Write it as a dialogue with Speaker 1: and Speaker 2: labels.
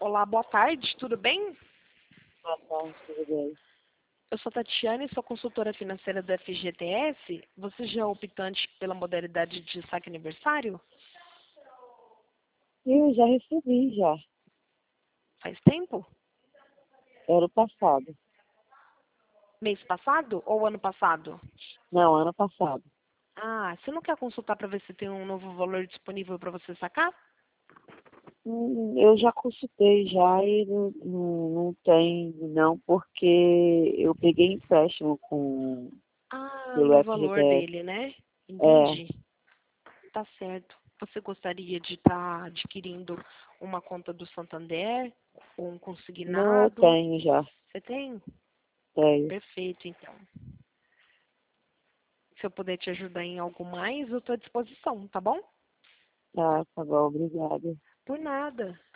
Speaker 1: Olá, boa tarde, tudo bem?
Speaker 2: Boa tarde, tudo bem?
Speaker 1: Eu sou Tatiane, sou consultora financeira do FGTS. Você já é optante pela modalidade de saque aniversário?
Speaker 2: Eu já recebi, já.
Speaker 1: Faz tempo?
Speaker 2: Ano passado.
Speaker 1: Mês passado ou ano passado?
Speaker 2: Não, ano passado.
Speaker 1: Ah, você não quer consultar para ver se tem um novo valor disponível para você sacar?
Speaker 2: Eu já consultei já e não tem, não, porque eu peguei empréstimo
Speaker 1: Ah,
Speaker 2: pelo
Speaker 1: no valor
Speaker 2: FGTS.
Speaker 1: dele, né?
Speaker 2: É,
Speaker 1: Entendi. Tá certo. Você gostaria de estar adquirindo uma conta do Santander ou um
Speaker 2: não, eu
Speaker 1: consignado?
Speaker 2: tenho já.
Speaker 1: Você tem?
Speaker 2: Tenho.
Speaker 1: Perfeito, então. Se eu puder te ajudar em algo mais, eu estou à disposição, tá bom?
Speaker 2: Tá bom, obrigada.
Speaker 1: Por nada.